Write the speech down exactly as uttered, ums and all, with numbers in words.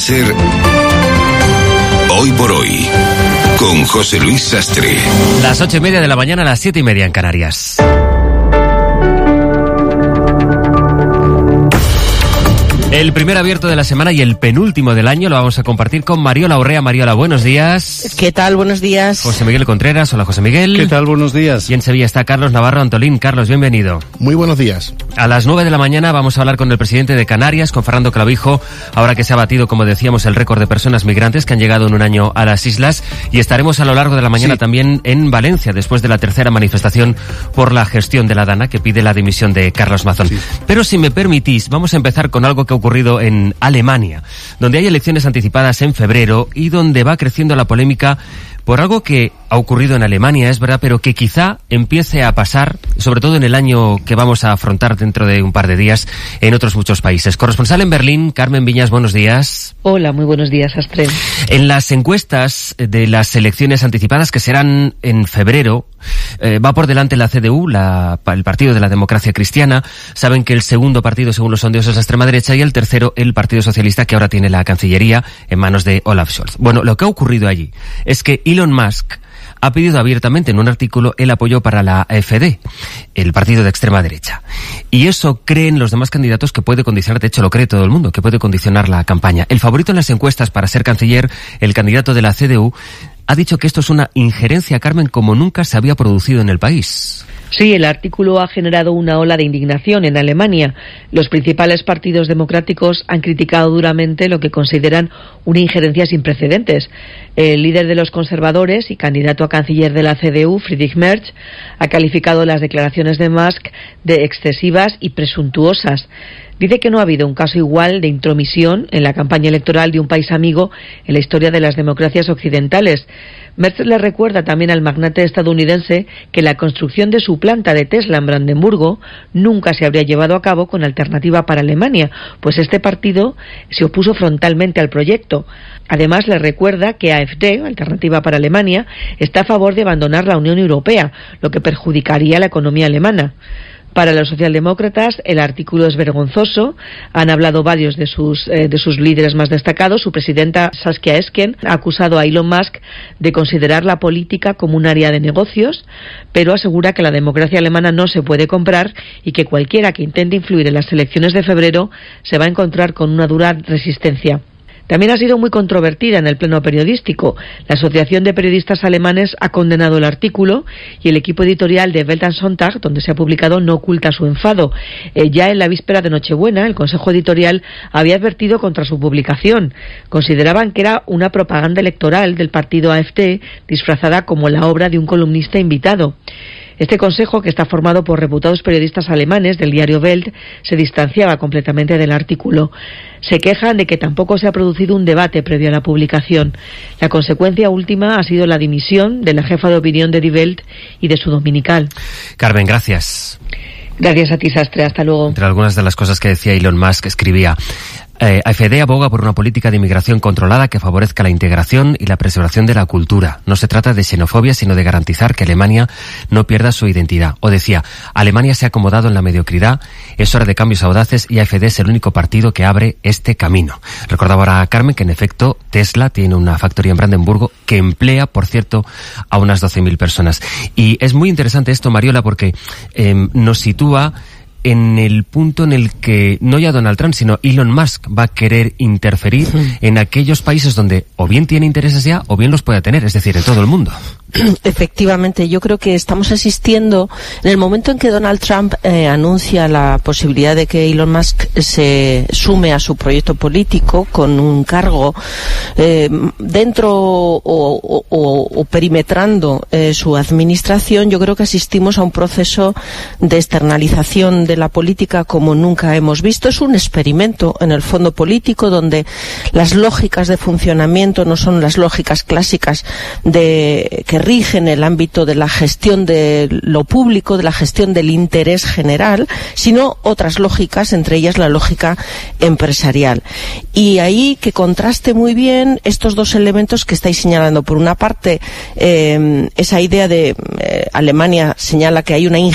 ser Hoy por Hoy, con José Luis Sastre. Las ocho y media de la mañana, a las siete y media en Canarias. El primer abierto de la semana y el penúltimo del año lo vamos a compartir con Mariola Urrea. Mariola, buenos días. ¿Qué tal? Buenos días. José Miguel Contreras. Hola, José Miguel. ¿Qué tal? Buenos días. Y en Sevilla está Carlos Navarro Antolín. Carlos, bienvenido. Muy buenos días. A las nueve de la mañana vamos a hablar con el presidente de Canarias, con Fernando Clavijo, ahora que se ha batido, como decíamos, el récord de personas migrantes que han llegado en un año a las islas. Y estaremos a lo largo de la mañana sí. también en Valencia, después de la tercera manifestación por la gestión de la Dana, que pide la dimisión de Carlos Mazón. Sí. Pero si me permitís, vamos a empezar con algo que ha ocurrido en Alemania, donde hay elecciones anticipadas en febrero y donde va creciendo la polémica por algo que ha ocurrido en Alemania, es verdad, pero que quizá empiece a pasar, sobre todo en el año que vamos a afrontar dentro de un par de días, en otros muchos países. Corresponsal en Berlín, Carmen Viñas, buenos días. Hola, muy buenos días, Astre. En las encuestas de las elecciones anticipadas, que serán en febrero, eh, va por delante la C D U, la, el Partido de la Democracia Cristiana. Saben que el segundo partido, según los sondeos, es la extrema derecha, y el tercero, el Partido Socialista, que ahora tiene la Cancillería en manos de Olaf Scholz. Bueno, lo que ha ocurrido allí es que Elon Musk ha pedido abiertamente en un artículo el apoyo para la AfD, el partido de extrema derecha. Y eso creen los demás candidatos que puede condicionar, de hecho lo cree todo el mundo, que puede condicionar la campaña. El favorito en las encuestas para ser canciller, el candidato de la C D U, ha dicho que esto es una injerencia, Carmen, como nunca se había producido en el país. Sí, el artículo ha generado una ola de indignación en Alemania. Los principales partidos democráticos han criticado duramente lo que consideran una injerencia sin precedentes. El líder de los conservadores y candidato a canciller de la C D U, Friedrich Merz, ha calificado las declaraciones de Musk de excesivas y presuntuosas. Dice que no ha habido un caso igual de intromisión en la campaña electoral de un país amigo en la historia de las democracias occidentales. Merz le recuerda también al magnate estadounidense que la construcción de su planta de Tesla en Brandenburgo nunca se habría llevado a cabo con Alternativa para Alemania, pues este partido se opuso frontalmente al proyecto. Además, le recuerda que AfD, Alternativa para Alemania, está a favor de abandonar la Unión Europea, lo que perjudicaría a la economía alemana. Para los socialdemócratas, el artículo es vergonzoso. Han hablado varios de sus eh, de sus líderes más destacados. Su presidenta, Saskia Esken, ha acusado a Elon Musk de considerar la política como un área de negocios, pero asegura que la democracia alemana no se puede comprar y que cualquiera que intente influir en las elecciones de febrero se va a encontrar con una dura resistencia. También ha sido muy controvertida en el pleno periodístico. La Asociación de Periodistas Alemanes ha condenado el artículo y el equipo editorial de Welt am Sonntag, donde se ha publicado, no oculta su enfado. Eh, ya en la víspera de Nochebuena, el Consejo Editorial había advertido contra su publicación. Consideraban que era una propaganda electoral del partido AfD disfrazada como la obra de un columnista invitado. Este consejo, que está formado por reputados periodistas alemanes del diario Welt, se distanciaba completamente del artículo. Se quejan de que tampoco se ha producido un debate previo a la publicación. La consecuencia última ha sido la dimisión de la jefa de opinión de Die Welt y de su dominical. Carmen, gracias. Gracias a ti, Sastre. Hasta luego. Entre algunas de las cosas que decía Elon Musk, escribía: Eh, AfD aboga por una política de inmigración controlada que favorezca la integración y la preservación de la cultura. No se trata de xenofobia, sino de garantizar que Alemania no pierda su identidad. O decía: Alemania se ha acomodado en la mediocridad, es hora de cambios audaces y AfD es el único partido que abre este camino. Recordaba ahora a Carmen que, en efecto, Tesla tiene una factoría en Brandenburgo que emplea, por cierto, a unas doce mil personas. Y es muy interesante esto, Mariola, porque eh, nos sitúa en el punto en el que no ya Donald Trump, sino Elon Musk va a querer interferir en aquellos países donde o bien tiene intereses ya o bien los puede tener, es decir, en todo el mundo. Efectivamente, yo creo que estamos asistiendo, en el momento en que Donald Trump eh, anuncia la posibilidad de que Elon Musk se sume a su proyecto político con un cargo eh, dentro o, o, o, o perimetrando eh, su administración, yo creo que asistimos a un proceso de externalización de la política como nunca hemos visto. Es un experimento en el fondo político donde las lógicas de funcionamiento no son las lógicas clásicas de que rigen el ámbito de la gestión de lo público, de la gestión del interés general, sino otras lógicas, entre ellas la lógica empresarial. Y ahí que contraste muy bien estos dos elementos que estáis señalando. Por una parte, eh, esa idea de eh, Alemania señala que hay una